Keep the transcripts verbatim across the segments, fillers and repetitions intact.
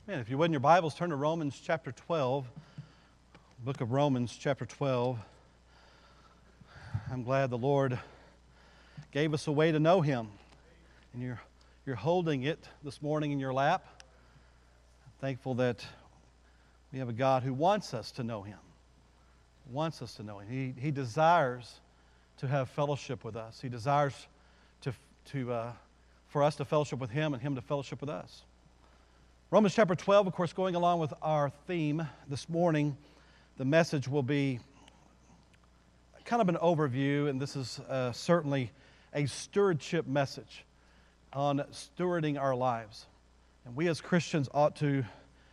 Man, if you would in your Bibles, turn to Romans chapter twelve, book of Romans chapter twelve. I'm glad the Lord gave us a way to know Him, and you're, you're holding it this morning in your lap. I'm thankful that we have a God who wants us to know Him, wants us to know Him. He, he desires to have fellowship with us. He desires to, to, uh, for us to fellowship with Him and Him to fellowship with us. Romans chapter twelve, of course, going along with our theme this morning, the message will be kind of an overview, and this is uh, certainly a stewardship message on stewarding our lives. And we as Christians ought to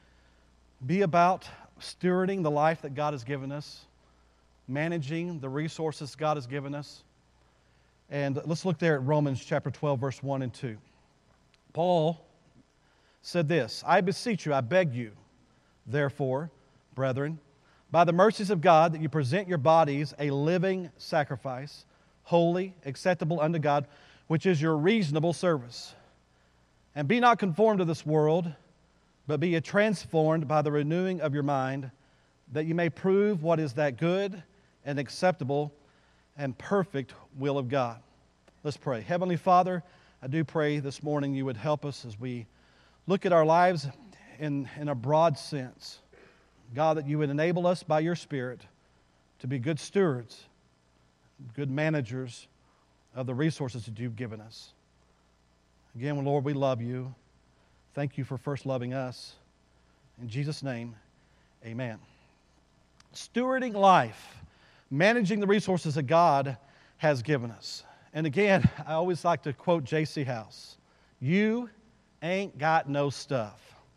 be about stewarding the life that God has given us, managing the resources God has given us. And let's look there at Romans chapter twelve, verse one and two. Paul said this, "I beseech you, I beg you, therefore, brethren, by the mercies of God, that you present your bodies a living sacrifice, holy, acceptable unto God, which is your reasonable service. And be not conformed to this world, but be ye transformed by the renewing of your mind, that you may prove what is that good and acceptable and perfect will of God." Let's pray. Heavenly Father, I do pray this morning you would help us as we look at our lives in, in a broad sense. God, that you would enable us by your Spirit to be good stewards, good managers of the resources that you've given us. Again, Lord, we love you. Thank you for first loving us. In Jesus' name, amen. Stewarding life, managing the resources that God has given us. And again, I always like to quote J C House. You ain't got no stuff.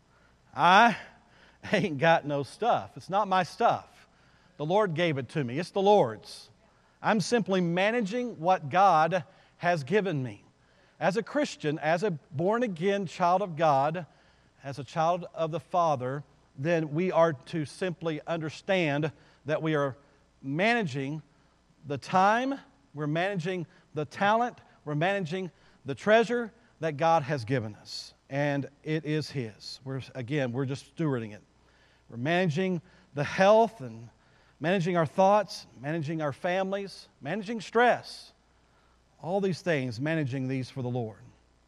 I ain't got no stuff. It's not my stuff. The Lord gave it to me. It's the Lord's. I'm simply managing what God has given me. As a Christian, as a born-again child of God, as a child of the Father, then we are to simply understand that we are managing the time, we're managing the talent, we're managing the treasure that God has given us. And it is His. We're, again, we're just stewarding it. We're managing the health and managing our thoughts, managing our families, managing stress. All these things, managing these for the Lord.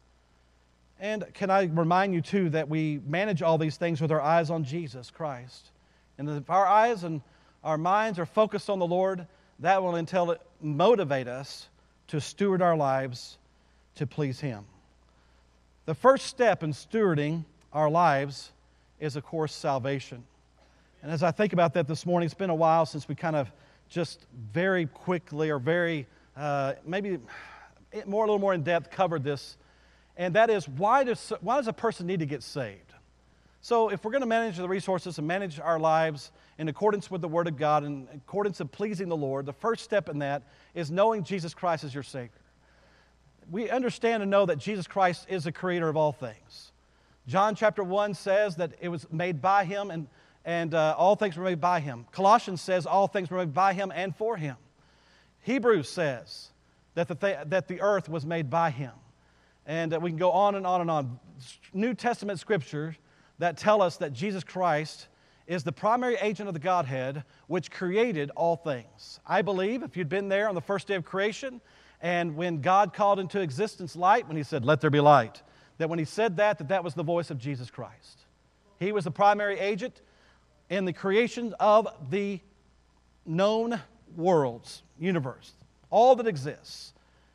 And can I remind you, too, that we manage all these things with our eyes on Jesus Christ. And if our eyes and our minds are focused on the Lord, that will until it motivate us to steward our lives to please Him. The first step in stewarding our lives is, of course, salvation. And as I think about that this morning, it's been a while since we kind of just very quickly or very, uh, maybe more, a little more in depth covered this. And that is, why does, why does a person need to get saved? So if we're going to manage the resources and manage our lives in accordance with the Word of God, in accordance with pleasing the Lord, the first step in that is knowing Jesus Christ as your Savior. We understand and know that Jesus Christ is the creator of all things. John chapter one says that it was made by Him and, and uh, all things were made by Him. Colossians says all things were made by Him and for Him. Hebrews says that the, th- that the earth was made by Him. And uh, we can go on and on and on. New Testament scriptures that tell us that Jesus Christ is the primary agent of the Godhead which created all things. I believe if you'd been there on the first day of creation, and when God called into existence light, when He said, "Let there be light," that when He said that, that that was the voice of Jesus Christ. He was the primary agent in the creation of the known worlds, universe, all that exists.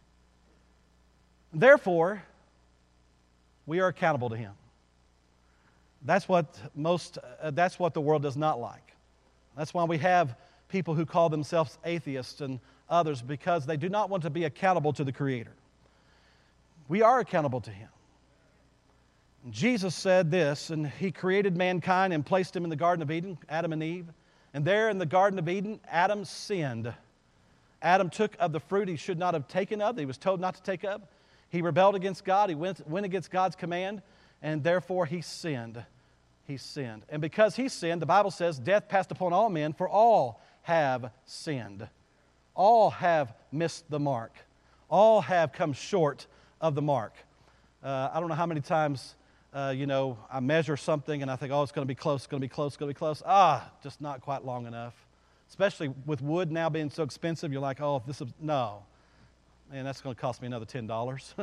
Therefore, we are accountable to Him. That's what most, uh, that's what the world does not like. That's why we have people who call themselves atheists and others, because they do not want to be accountable to the Creator. We are accountable to Him. Jesus said this, and He created mankind and placed him in the Garden of Eden, Adam and Eve. And there in the Garden of Eden, Adam sinned. Adam took of the fruit he should not have taken of, that he was told not to take of. He rebelled against God. He went, went against God's command, and therefore he sinned. He sinned. And because he sinned, the Bible says, death passed upon all men, for all have sinned. All have missed the mark. All have come short of the mark. Uh, I don't know how many times uh, you know, I measure something and I think, oh, it's going to be close, it's going to be close, it's going to be close. Ah, just not quite long enough. Especially with wood now being so expensive, you're like, oh, this is, no. Man, that's going to cost me another ten dollars.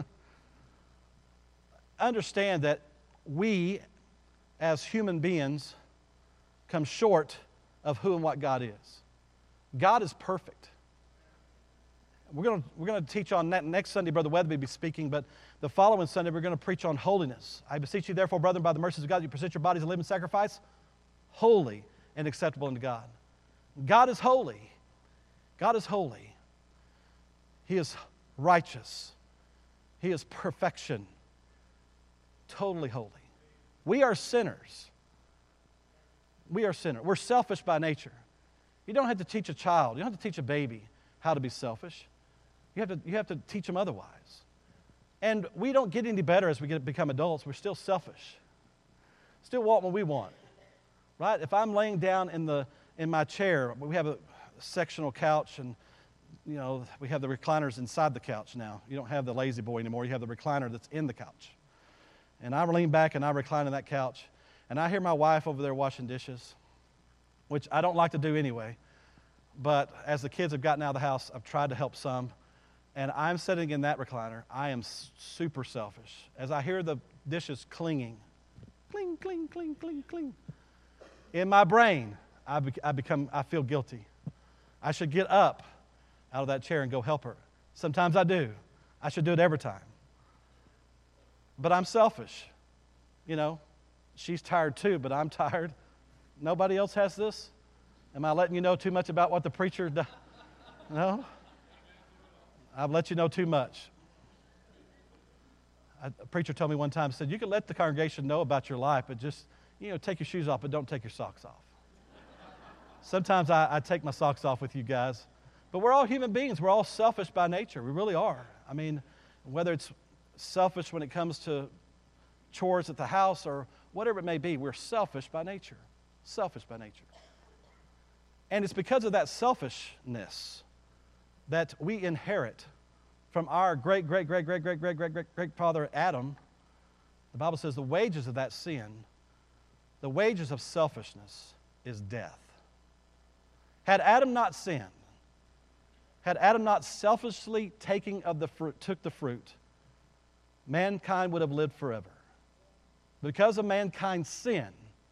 Understand that we, as human beings, come short of who and what God is. God is perfect. We're going to, we're going to teach on that next Sunday. Brother Weatherby will be speaking, but the following Sunday we're going to preach on holiness. I beseech you, therefore, brethren, by the mercies of God, you present your bodies a living sacrifice, holy and acceptable unto God. God is holy. God is holy. He is righteous. He is perfection. Totally holy. We are sinners. We are sinners. We're selfish by nature. You don't have to teach a child, you don't have to teach a baby how to be selfish. You have to, you have to teach them otherwise. And we don't get any better as we get become adults. We're still selfish. Still want what we want. Right? If I'm laying down in the in my chair, we have a sectional couch, and you know, we have the recliners inside the couch now. You don't have the lazy boy anymore. You have the recliner that's in the couch. And I lean back and I recline on that couch, and I hear my wife over there washing dishes, which I don't like to do anyway. But as the kids have gotten out of the house, I've tried to help some. And I'm sitting in that recliner. I am super selfish. As I hear the dishes clinging, cling, cling, cling, cling, cling, in my brain, I, be, I become, I feel guilty. I should get up out of that chair and go help her. Sometimes I do. I should do it every time. But I'm selfish. You know, she's tired too, but I'm tired. Nobody else has this? Am I letting you know too much about what the preacher does? No? I've let you know too much. A preacher told me one time, said, you can let the congregation know about your life, but just, you know, take your shoes off, but don't take your socks off. Sometimes I, I take my socks off with you guys. But we're all human beings. We're all selfish by nature. We really are. I mean, whether it's selfish when it comes to chores at the house or whatever it may be, we're selfish by nature. Selfish by nature. And it's because of that selfishness that we inherit from our great, great, great, great, great, great, great, great, great father Adam. The Bible says the wages of that sin, the wages of selfishness is death. Had Adam not sinned, had Adam not selfishly taking of the fruit, took the fruit, mankind would have lived forever. Because of mankind's sin,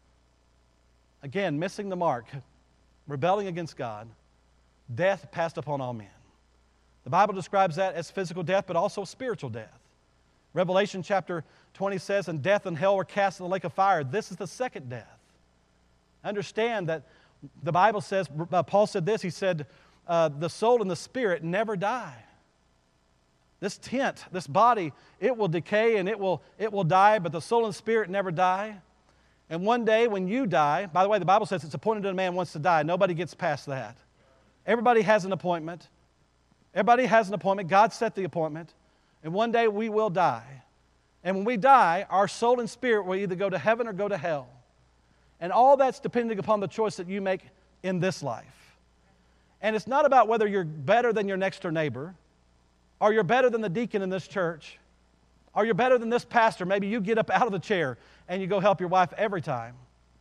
again, missing the mark, rebelling against God, death passed upon all men. The Bible describes that as physical death, but also spiritual death. Revelation chapter twenty says, and death and hell were cast in the lake of fire. This is the second death. Understand that the Bible says, uh, Paul said this, he said, uh, the soul and the spirit never die. This tent, this body, it will decay and it will, it will die, but the soul and spirit never die. And one day when you die, by the way, the Bible says it's appointed to a man once to die. Nobody gets past that. Everybody has an appointment. Everybody has an appointment. God set the appointment. And one day we will die. And when we die, our soul and spirit will either go to heaven or go to hell. And all that's depending upon the choice that you make in this life. And it's not about whether you're better than your next door neighbor, or you're better than the deacon in this church, or you're better than this pastor. Maybe you get up out of the chair and you go help your wife every time.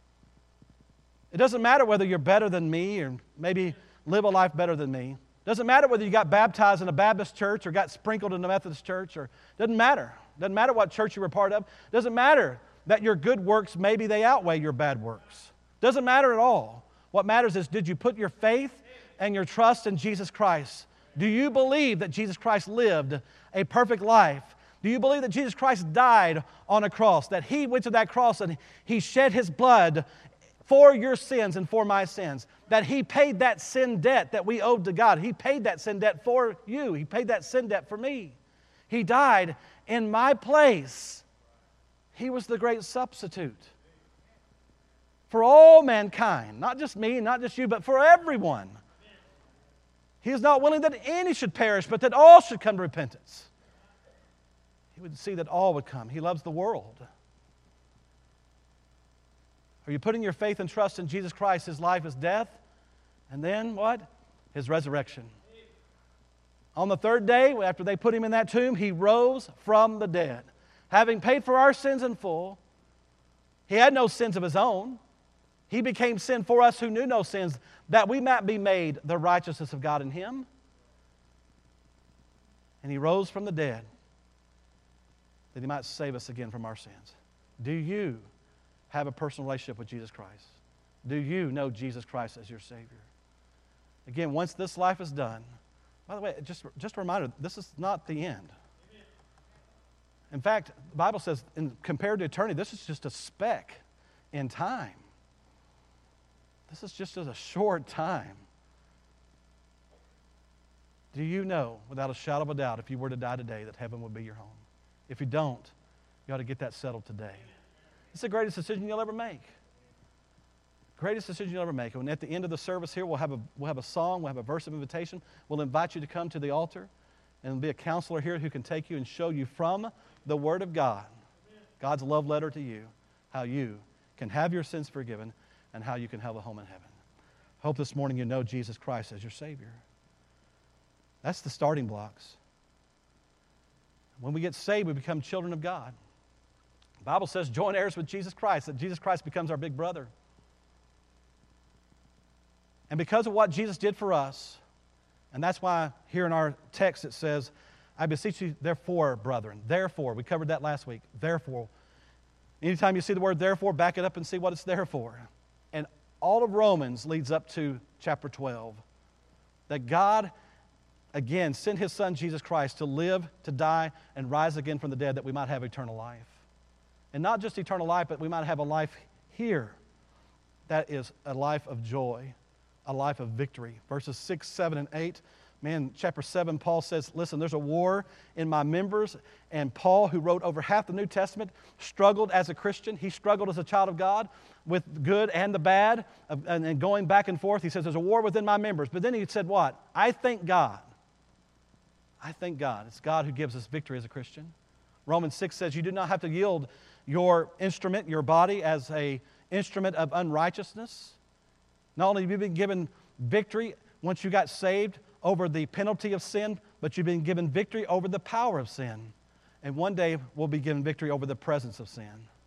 It doesn't matter whether you're better than me or maybe live a life better than me. It doesn't matter whether you got baptized in a Baptist church or got sprinkled in a Methodist church. Or doesn't matter. It doesn't matter what church you were part of. It doesn't matter that your good works, maybe they outweigh your bad works. It doesn't matter at all. What matters is, did you put your faith and your trust in Jesus Christ? Do you believe that Jesus Christ lived a perfect life? Do you believe that Jesus Christ died on a cross, that He went to that cross and He shed His blood for your sins and for my sins, that He paid that sin debt that we owed to God? He paid that sin debt for you. He paid that sin debt for me. He died in my place. He was the great substitute for all mankind, not just me, not just you, but for everyone. He is not willing that any should perish, but that all should come to repentance. He would see that all would come. He loves the world. Are you putting your faith and trust in Jesus Christ, His life, His death, and then what? His resurrection. On the third day, after they put Him in that tomb, He rose from the dead. Having paid for our sins in full, He had no sins of his own. He became sin for us who knew no sins, that we might be made the righteousness of God in him. And he rose from the dead, that he might save us again from our sins. Do you have a personal relationship with Jesus Christ? Do you know Jesus Christ as your Savior? Again, once this life is done, by the way, just, just a reminder, this is not the end. In fact, the Bible says, in, compared to eternity, this is just a speck in time. This is just a short time. Do you know, without a shadow of a doubt, if you were to die today, that heaven would be your home? If you don't, you ought to get that settled today. It's the greatest decision you'll ever make. Greatest decision you'll ever make. And at the end of the service here, we'll have a, we'll have a song, we'll have a verse of invitation. We'll invite you to come to the altar, and there'll be a counselor here who can take you and show you from the Word of God, God's love letter to you, how you can have your sins forgiven and how you can have a home in heaven. I hope this morning you know Jesus Christ as your Savior. That's the starting blocks. When we get saved, we become children of God. The Bible says joint heirs with Jesus Christ, that Jesus Christ becomes our big brother. And because of what Jesus did for us, and that's why here in our text it says, I beseech you, therefore, brethren. Therefore, we covered that last week. Therefore. Anytime you see the word therefore, back it up and see what it's there for. And all of Romans leads up to chapter twelve. That God, again, sent His Son, Jesus Christ, to live, to die, and rise again from the dead that we might have eternal life. And not just eternal life, but we might have a life here that is a life of joy, a life of victory. Verses six, seven, and eight. Man, chapter seven, Paul says, listen, there's a war in my members. And Paul, who wrote over half the New Testament, struggled as a Christian. He struggled as a child of God with the good and the bad, and, and going back and forth. He says, there's a war within my members. But then he said what? I thank God. I thank God. It's God who gives us victory as a Christian. Romans six says you do not have to yield your instrument, your body, as an instrument of unrighteousness. Not only have you been given victory once you got saved over the penalty of sin, but you've been given victory over the power of sin. And one day we'll be given victory over the presence of sin.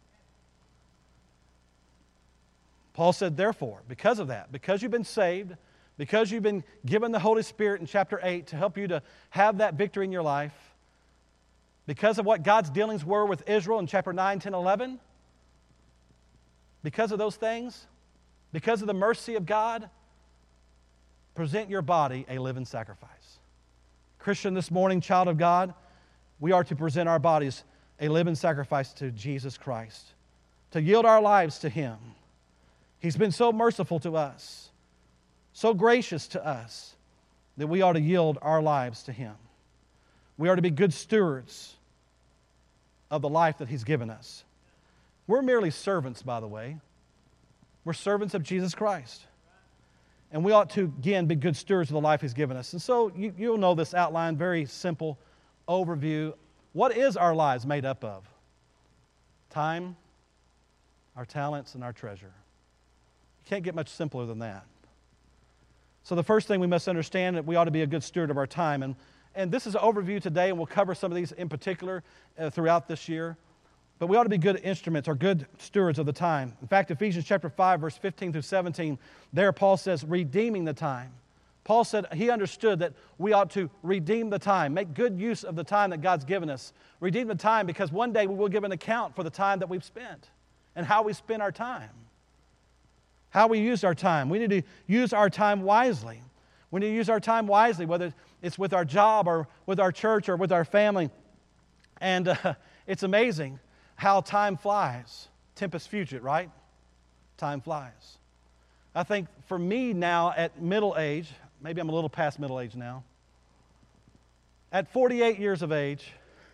Paul said, therefore, because of that, because you've been saved, because you've been given the Holy Spirit in chapter eight to help you to have that victory in your life, because of what God's dealings were with Israel in chapter nine, ten, eleven, because of those things, because of the mercy of God, present your body a living sacrifice. Christian, this morning, child of God, we are to present our bodies a living sacrifice to Jesus Christ, to yield our lives to Him. He's been so merciful to us, so gracious to us, that we ought to yield our lives to Him. We are to be good stewards of the life that He's given us. We're merely servants, by the way. We're servants of Jesus Christ. And we ought to, again, be good stewards of the life He's given us. And so you, you'll know this outline, very simple overview. What is our lives made up of? Time, our talents, and our treasure. You can't get much simpler than that. So the first thing we must understand that we ought to be a good steward of our time. And, and this is an overview today, and we'll cover some of these in particular uh, throughout this year. But we ought to be good instruments or good stewards of the time. In fact, Ephesians chapter five, verse fifteen through seventeen, there Paul says, redeeming the time. Paul said he understood that we ought to redeem the time, make good use of the time that God's given us. Redeem the time because one day we will give an account for the time that we've spent and how we spend our time, how we use our time. We need to use our time wisely. We need to use our time wisely, whether it's with our job or with our church or with our family. And uh, it's amazing how time flies. Tempest fugit, right? Time flies. I think for me now at middle age, maybe I'm a little past middle age now, at forty-eight years of age,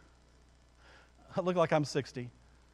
I look like I'm sixty.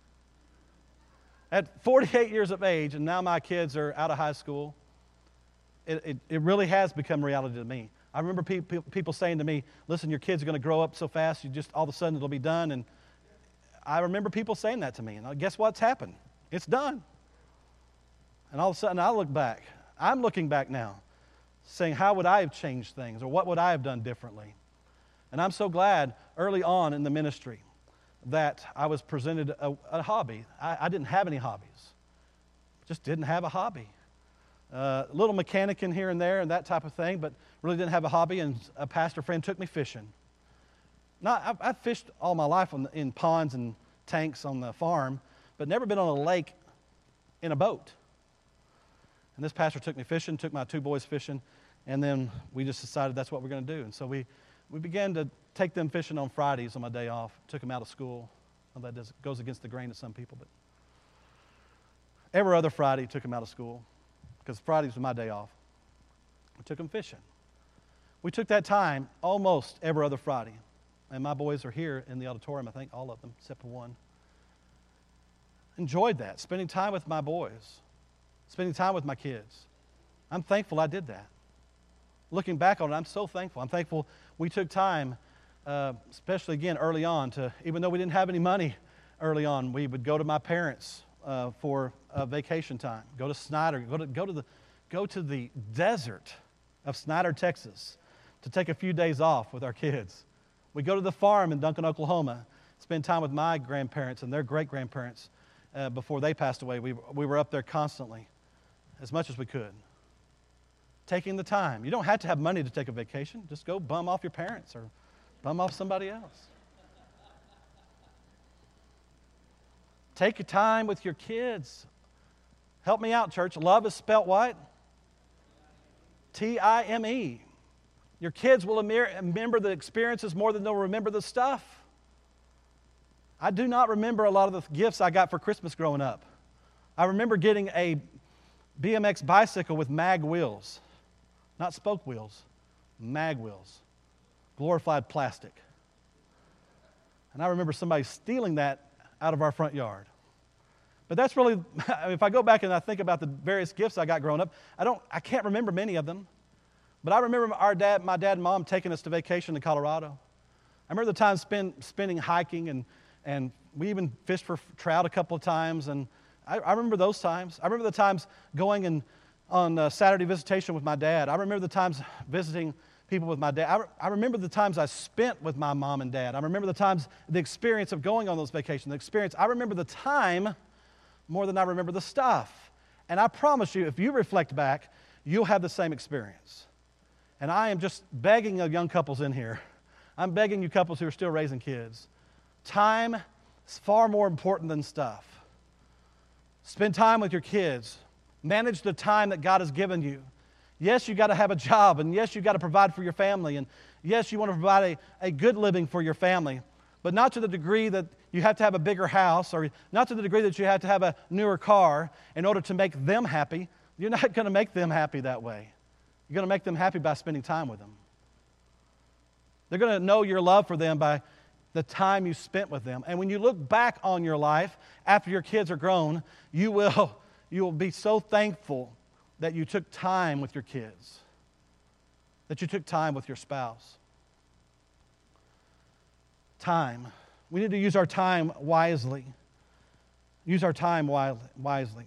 At forty-eight years of age, and now my kids are out of high school, it, it, it really has become reality to me. I remember pe- pe- people saying to me, listen, your kids are going to grow up so fast, you just all of a sudden it'll be done. And I remember people saying that to me, and guess what's happened? It's done. And all of a sudden I look back. I'm looking back now, saying how would I have changed things, or what would I have done differently? And I'm so glad early on in the ministry that I was presented a, a hobby. I, I didn't have any hobbies. Just didn't have a hobby. Uh, a little mechanicking here and there and that type of thing, but really didn't have a hobby, and a pastor friend took me fishing. Not, I've, I've fished all my life on the, in ponds and tanks on the farm, but never been on a lake in a boat. And this pastor took me fishing, took my two boys fishing, and then we just decided that's what we're going to do. And so we, we began to take them fishing on Fridays on my day off, took them out of school. Well, that does, goes against the grain of some people, but every other Friday took them out of school because Fridays was my day off. We took them fishing. We took that time almost every other Friday. And my boys are here in the auditorium, I think, all of them, except for one. Enjoyed that, spending time with my boys, spending time with my kids. I'm thankful I did that. Looking back on it, I'm so thankful. I'm thankful we took time, uh, especially again early on, to, even though we didn't have any money early on, we would go to my parents uh, for uh, vacation time, go to Snyder, go to, go, to the, go to the desert of Snyder, Texas, to take a few days off with our kids. We go to the farm in Duncan, Oklahoma, spend time with my grandparents and their great-grandparents uh, before they passed away. We, we were up there constantly, as much as we could. Taking the time. You don't have to have money to take a vacation. Just go bum off your parents or bum off somebody else. Take your time with your kids. Help me out, church. Love is spelt what? T I M E. Your kids will remember the experiences more than they'll remember the stuff. I do not remember a lot of the gifts I got for Christmas growing up. I remember getting a B M X bicycle with mag wheels. Not spoke wheels, mag wheels. Glorified plastic. And I remember somebody stealing that out of our front yard. But that's really, if I go back and I think about the various gifts I got growing up, I don't, I can't remember many of them. But I remember our dad, my dad and mom taking us to vacation in Colorado. I remember the time spend, spending hiking, and, and we even fished for trout a couple of times. And I, I remember those times. I remember the times going and on uh, Saturday visitation with my dad. I remember the times visiting people with my dad. I, re- I remember the times I spent with my mom and dad. I remember the times, the experience of going on those vacations, the experience. I remember the time more than I remember the stuff. And I promise you, if you reflect back, you'll have the same experience. And I am just begging the young couples in here. I'm begging you couples who are still raising kids. Time is far more important than stuff. Spend time with your kids. Manage the time that God has given you. Yes, you got to have a job, and yes, you got to provide for your family, and yes, you want to provide a, a good living for your family, but not to the degree that you have to have a bigger house, or not to the degree that you have to have a newer car in order to make them happy. You're not going to make them happy that way. You're going to make them happy by spending time with them. They're going to know your love for them by the time you spent with them. And when you look back on your life after your kids are grown, you will, you will be so thankful that you took time with your kids, that you took time with your spouse. Time. We need to use our time wisely. Use our time wisely.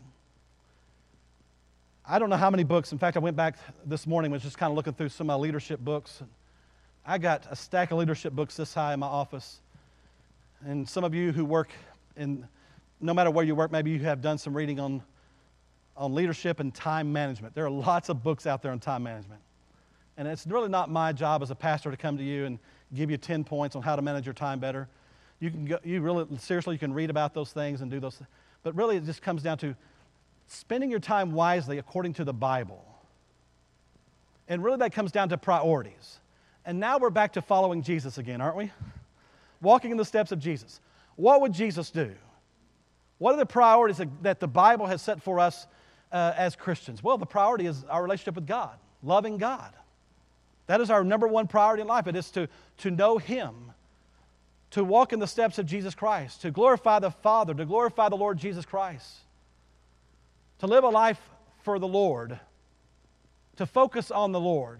I don't know how many books. In fact, I went back this morning, was just kind of looking through some of my leadership books. I got a stack of leadership books this high in my office. And some of you who work in, no matter where you work, maybe you have done some reading on, on leadership and time management. There are lots of books out there on time management. And it's really not my job as a pastor to come to you and give you ten points on how to manage your time better. You can go, you really, seriously, you can read about those things and do those things. But really, it just comes down to spending your time wisely according to the Bible. And really that comes down to priorities. And now we're back to following Jesus again, aren't we? Walking in the steps of Jesus. What would Jesus do? What are the priorities that the Bible has set for us uh, as Christians? Well, the priority is our relationship with God, loving God. That is our number one priority in life. It is to, to know Him, to walk in the steps of Jesus Christ, to glorify the Father, to glorify the Lord Jesus Christ. To live a life for the Lord, to focus on the Lord,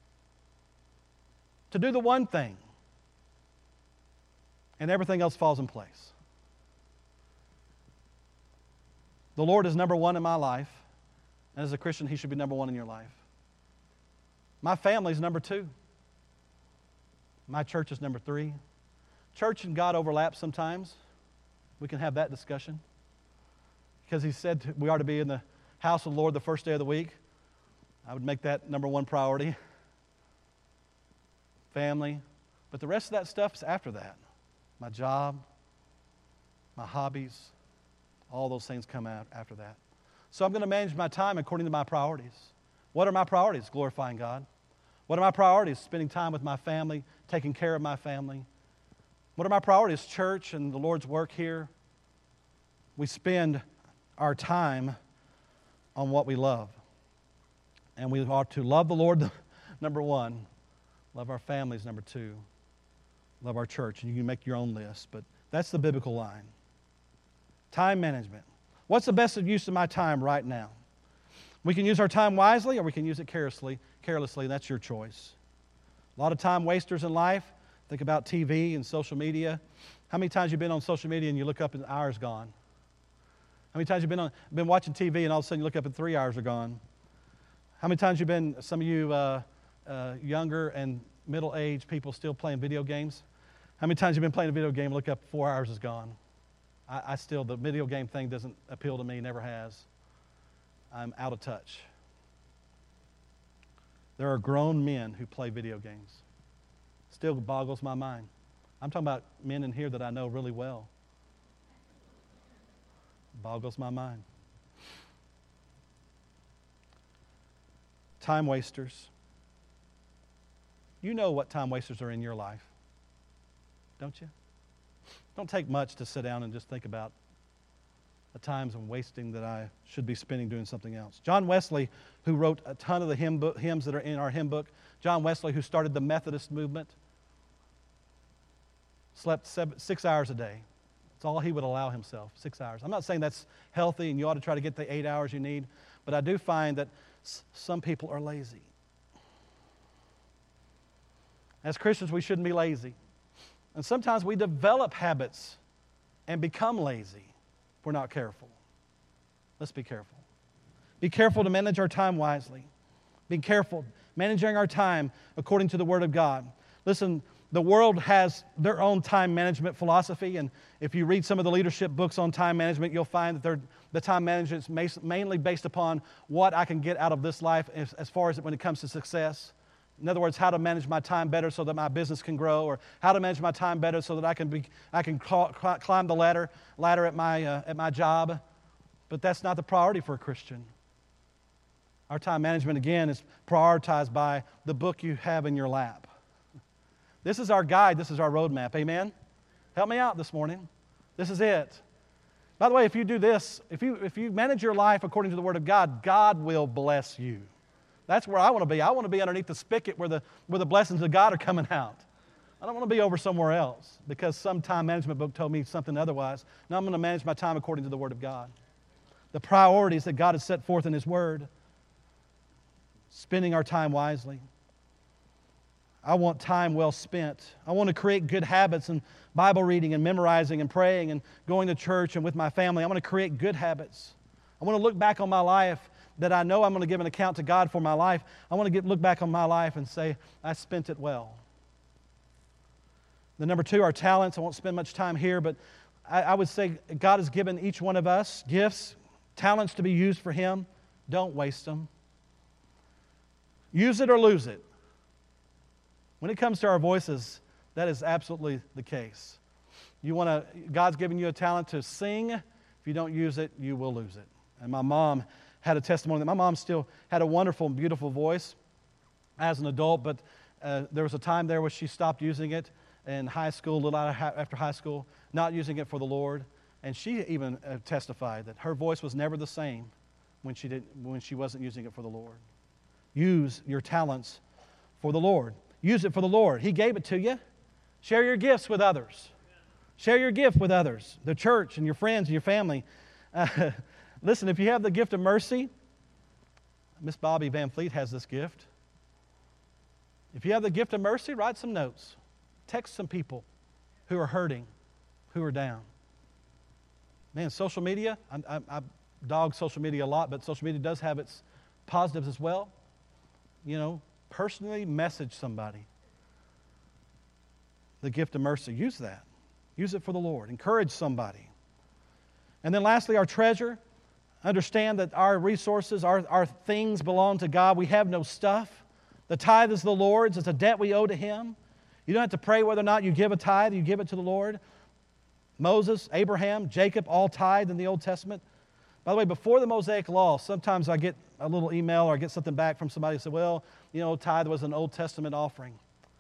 to do the one thing, and everything else falls in place. The Lord is number one in my life, and as a Christian, He should be number one in your life. My family is number two. My church is number three. church and God overlap sometimes. We can have that discussion. Because he said we are to be in the house of the Lord the first day of the week. I would make that number one priority. Family. But the rest of that stuff is after that. My job, my hobbies, all those things come out after that. So I'm going to manage my time according to my priorities. What are my priorities? Glorifying God. What are my priorities? Spending time with my family, taking care of my family. What are my priorities? Church and the Lord's work here. We spend our time on what we love. And we ought to love the Lord, number one. Love our families, number two. Love our church. And you can make your own list, but that's the biblical line. Time management. What's the best use of my time right now? We can use our time wisely or we can use it carelessly. Carelessly, that's your choice. A lot of time wasters in life. Think about T V and social media. How many times have you been on social media and you look up and an hour's gone? How many times have you been on, been watching T V and all of a sudden you look up and three hours are gone? How many times have you been, some of you uh, uh, younger and middle-aged people still playing video games? How many times have you been playing a video game and look up four hours is gone? I, I still, the video game thing doesn't appeal to me, never has. I'm out of touch. There are grown men who play video games. Still boggles my mind. I'm talking about men in here that I know really well. Boggles my mind. Time wasters. You know what time wasters are in your life, don't you? Don't take much to sit down and just think about the times I'm wasting that I should be spending doing something else. John Wesley, who wrote a ton of the hymn book, hymns that are in our hymn book, John Wesley, who started the Methodist movement, slept seven, six hours a day. That's all he would allow himself, six hours. I'm not saying that's healthy and you ought to try to get the eight hours you need, but I do find that s- some people are lazy. As Christians, we shouldn't be lazy. And sometimes we develop habits and become lazy if we're not careful. Let's be careful. Be careful to manage our time wisely. Be careful managing our time according to the Word of God. Listen, the world has their own time management philosophy, and if you read some of the leadership books on time management, you'll find that the time management is mainly based upon what I can get out of this life as, as far as when it comes to success. In other words, how to manage my time better so that my business can grow, or how to manage my time better so that I can be, I can climb the ladder, ladder at my uh, at my job. But that's not the priority for a Christian. Our time management, again, is prioritized by the book you have in your lap. This is our guide. This is our roadmap. Amen? Help me out this morning. This is it. By the way, if you do this, if you if you manage your life according to the Word of God, God will bless you. That's where I want to be. I want to be underneath the spigot where the, where the blessings of God are coming out. I don't want to be over somewhere else because some time management book told me something otherwise. Now I'm going to manage my time according to the Word of God. The priorities that God has set forth in His Word. Spending our time wisely. I want time well spent. I want to create good habits and Bible reading and memorizing and praying and going to church and with my family. I want to create good habits. I want to look back on my life that I know I'm going to give an account to God for my life. I want to get, look back on my life and say, I spent it well. The number two, our talents. I won't spend much time here, but I, I would say God has given each one of us gifts, talents to be used for Him. Don't waste them. Use it or lose it. When it comes to our voices, that is absolutely the case. You want to, God's given you a talent to sing. If you don't use it, you will lose it. And my mom had a testimony that my mom still had a wonderful, beautiful voice as an adult, but uh, there was a time there where she stopped using it in high school, a little after high school, not using it for the Lord. And she even uh, testified that her voice was never the same when she didn't, when she wasn't using it for the Lord. Use your talents for the Lord. Use it for the Lord. He gave it to you. Share your gifts with others. Share your gift with others, the church and your friends and your family. Uh, listen, if you have the gift of mercy, Miss Bobby Van Fleet has this gift. If you have the gift of mercy, write some notes. Text some people who are hurting, who are down. Man, social media, I, I, I dog social media a lot, but social media does have its positives as well. You know, personally message somebody. The gift of mercy, use that. Use it for the Lord. Encourage somebody. And then lastly, our treasure. Understand that our resources, our, our things belong to God. We have no stuff. The tithe is the Lord's. It's a debt we owe to Him. You don't have to pray whether or not you give a tithe. You give it to the Lord. Moses, Abraham, Jacob, all tithed in the Old Testament. By the way, before the Mosaic Law, sometimes I get a little email or I get something back from somebody who said, well, you know, tithe was an Old Testament offering.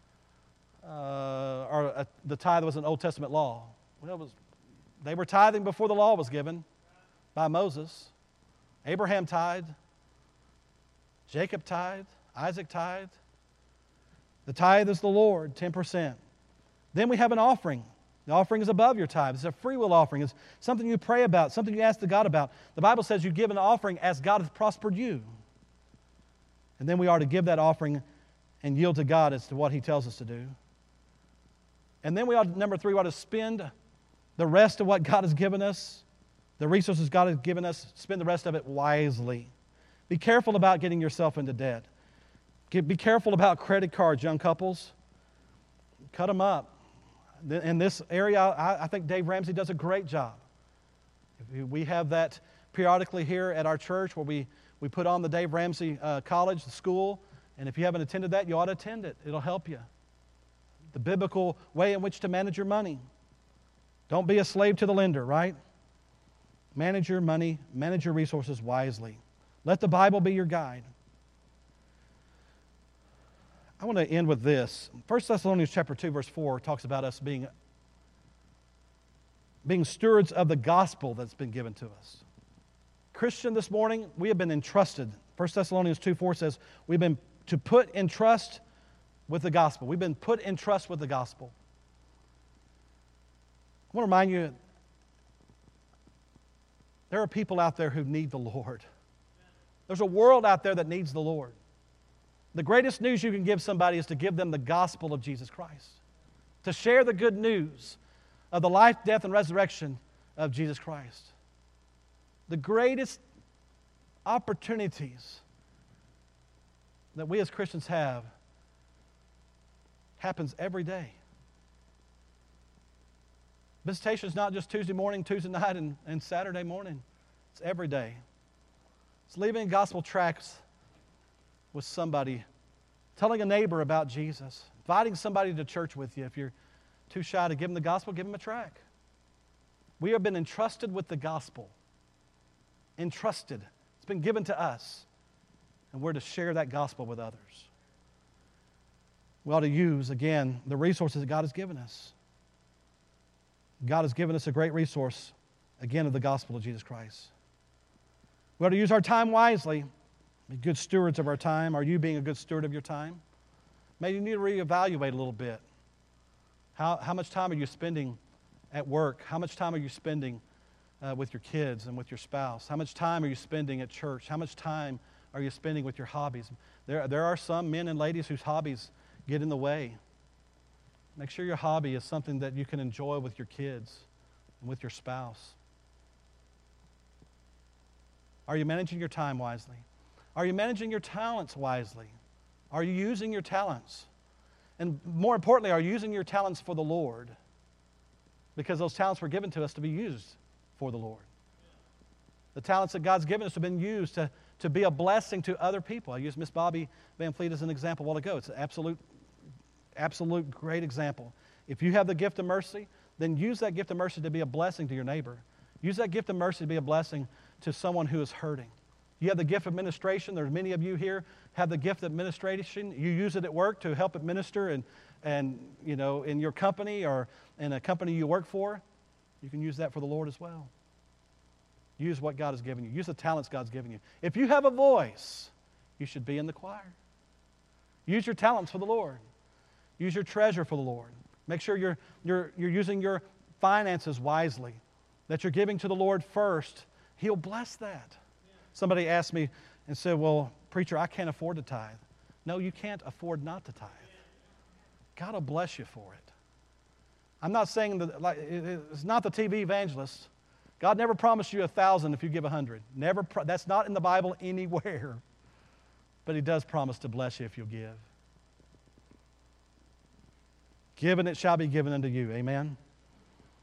Uh, or uh, the tithe was an Old Testament law. Well, it was, they were tithing before the law was given by Moses. Abraham tithed. Jacob tithed. Isaac tithed. The tithe is the Lord, ten percent. Then we have an offering. The offering is above your tithe. It's a free will offering. It's something you pray about, something you ask to God about. The Bible says you give an offering as God has prospered you. And then we are to give that offering and yield to God as to what He tells us to do. And then we ought, number three, we ought to spend the rest of what God has given us, the resources God has given us, spend the rest of it wisely. Be careful about getting yourself into debt. Be careful about credit cards, young couples. Cut them up. In this area, I, I think Dave Ramsey does a great job. We have that periodically here at our church where we, we put on the Dave Ramsey uh, College, the school, and if you haven't attended that, you ought to attend it. It'll help you. The biblical way in which to manage your money. Don't be a slave to the lender, right? Manage your money, manage your resources wisely. Let the Bible be your guide. I want to end with this. First Thessalonians chapter two, verse four talks about us being, being stewards of the gospel that's been given to us. Christian, this morning, we have been entrusted. First Thessalonians two, four says, we've been to put in trust with the gospel. We've been put in trust with the gospel. I want to remind you, there are people out there who need the Lord. There's a world out there that needs the Lord. The greatest news you can give somebody is to give them the gospel of Jesus Christ. To share the good news of the life, death, and resurrection of Jesus Christ. The greatest opportunities that we as Christians have happens every day. Visitation is not just Tuesday morning, Tuesday night, and, and Saturday morning. It's every day. It's leaving gospel tracts with somebody, telling a neighbor about Jesus, inviting somebody to church with you. If you're too shy to give them the gospel, give them a tract. We have been entrusted with the gospel. Entrusted. It's been given to us. And we're to share that gospel with others. We ought to use, again, the resources that God has given us. God has given us a great resource, again, of the gospel of Jesus Christ. We ought to use our time wisely. Be good stewards of our time. Are you being a good steward of your time? Maybe you need to reevaluate a little bit. How, how much time are you spending at work? How much time are you spending uh, with your kids and with your spouse? How much time are you spending at church? How much time are you spending with your hobbies? There, there are some men and ladies whose hobbies get in the way. Make sure your hobby is something that you can enjoy with your kids and with your spouse. Are you managing your time wisely? Are you managing your talents wisely? Are you using your talents? And more importantly, are you using your talents for the Lord? Because those talents were given to us to be used for the Lord. The talents that God's given us have been used to, to be a blessing to other people. I used Miss Bobby Van Fleet as an example a while ago. It's an absolute, absolute great example. If you have the gift of mercy, then use that gift of mercy to be a blessing to your neighbor. Use that gift of mercy to be a blessing to someone who is hurting. You have the gift of administration. There's many of you here have the gift of administration. You use it at work to help administer and, and you know, in your company or in a company you work for. You can use that for the Lord as well. Use what God has given you. Use the talents God's given you. If you have a voice, you should be in the choir. Use your talents for the Lord. Use your treasure for the Lord. Make sure you're, you're, you're using your finances wisely, that you're giving to the Lord first. He'll bless that. Somebody asked me and said, well, preacher, I can't afford to tithe. No, you can't afford not to tithe. God will bless you for it. I'm not saying that, like, it's not the T V evangelist. God never promised you a thousand if you give a hundred. Never. Pro- that's not in the Bible anywhere. But He does promise to bless you if you'll give. Give and it shall be given unto you. Amen.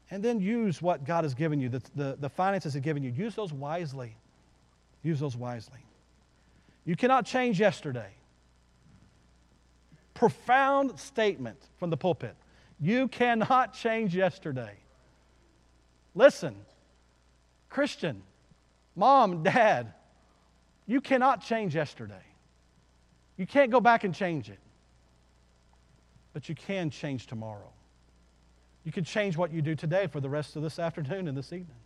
And then use what God has given you, the, the, the finances He's given you. Use those wisely. Use those wisely. You cannot change yesterday. Profound statement from the pulpit. You cannot change yesterday. Listen, Christian, mom, dad, you cannot change yesterday. You can't go back and change it. But you can change tomorrow. You can change what you do today for the rest of this afternoon and this evening.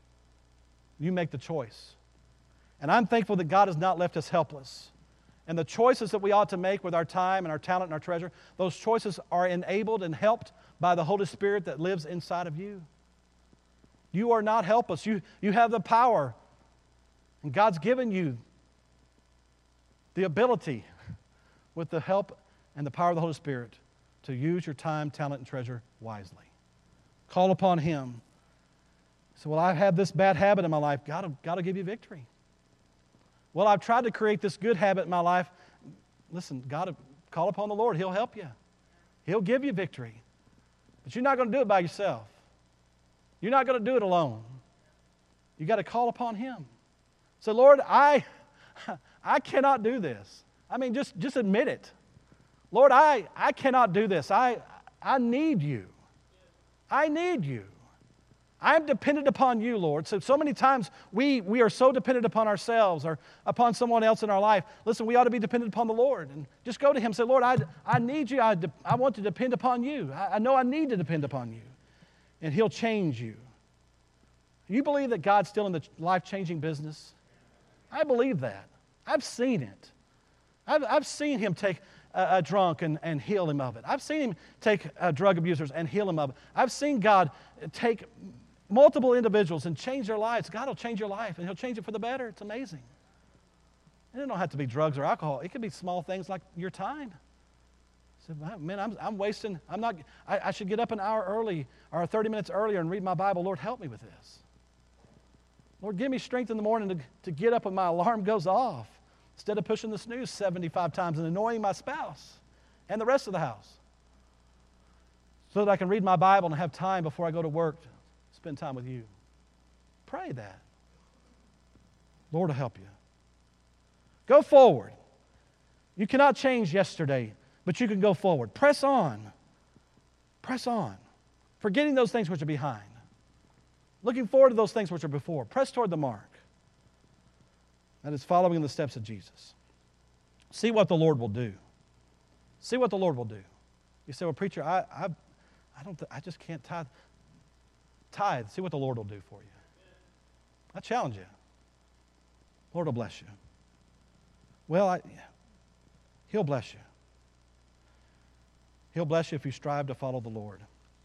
You make the choice. And I'm thankful that God has not left us helpless. And the choices that we ought to make with our time and our talent and our treasure, those choices are enabled and helped by the Holy Spirit that lives inside of you. You are not helpless. You, you have the power. And God's given you the ability, with the help and the power of the Holy Spirit, to use your time, talent, and treasure wisely. Call upon Him. So, well, I've had this bad habit in my life. God will, God will give you victory. Well, I've tried to create this good habit in my life. Listen, God, call upon the Lord. He'll help you. He'll give you victory. But you're not going to do it by yourself. You're not going to do it alone. You've got to call upon Him. So, Lord, I, I cannot do this. I mean, just, just admit it. Lord, I, I cannot do this. I, I need You. I need You. I'm dependent upon You, Lord. So, so many times we, we are so dependent upon ourselves or upon someone else in our life. Listen, we ought to be dependent upon the Lord. And just go to Him and say, Lord, I, I need You. I, de- I want to depend upon You. I, I know I need to depend upon You. And He'll change you. You believe that God's still in the life-changing business? I believe that. I've seen it. I've, I've seen Him take a, a drunk and, and heal him of it. I've seen Him take uh, drug abusers and heal him of it. I've seen God take multiple individuals and change their lives. God will change your life, and He'll change it for the better. It's amazing. And it don't have to be drugs or alcohol. It could be small things like your time. So, man, I'm, I'm wasting, I'm not, I, I should get up an hour early or thirty minutes earlier and read my Bible. Lord, help me with this. Lord, give me strength in the morning to, to get up when my alarm goes off instead of pushing the snooze seventy-five times and annoying my spouse and the rest of the house, so that I can read my Bible and have time before I go to work to spend time with You. Pray that. Lord will help you. Go forward. You cannot change yesterday, but you can go forward. Press on. Press on. Forgetting those things which are behind. Looking forward to those things which are before. Press toward the mark. That is following in the steps of Jesus. See what the Lord will do. See what the Lord will do. You say, well, preacher, I, I, I don't, th- I just can't tithe. Tithe. See what the Lord will do for you. I challenge you. Lord will bless you. Well, I, He'll bless you. He'll bless you if you strive to follow the Lord.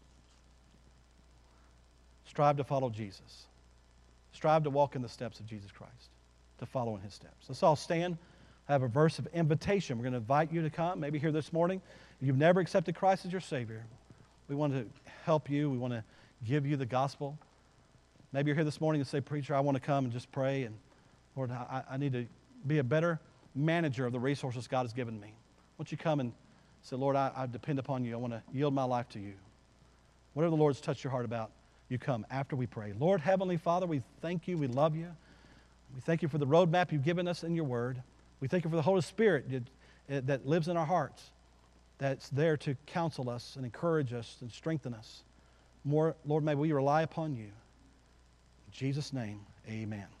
Strive to follow Jesus. Strive to walk in the steps of Jesus Christ, to follow in His steps. Let's all stand. I have a verse of invitation. We're going to invite you to come, maybe here this morning. If you've never accepted Christ as your Savior, we want to help you. We want to give you the gospel. Maybe you're here this morning and say, preacher, I want to come and just pray. And Lord, I, I need to be a better manager of the resources God has given me. Won't you come and say, Lord, I, I depend upon You. I want to yield my life to You. Whatever the Lord's touched your heart about, you come after we pray. Lord, Heavenly Father, we thank You. We love You. We thank You for the roadmap You've given us in Your Word. We thank You for the Holy Spirit that, that lives in our hearts, that's there to counsel us and encourage us and strengthen us. More, Lord, may we rely upon You. In Jesus' name, amen.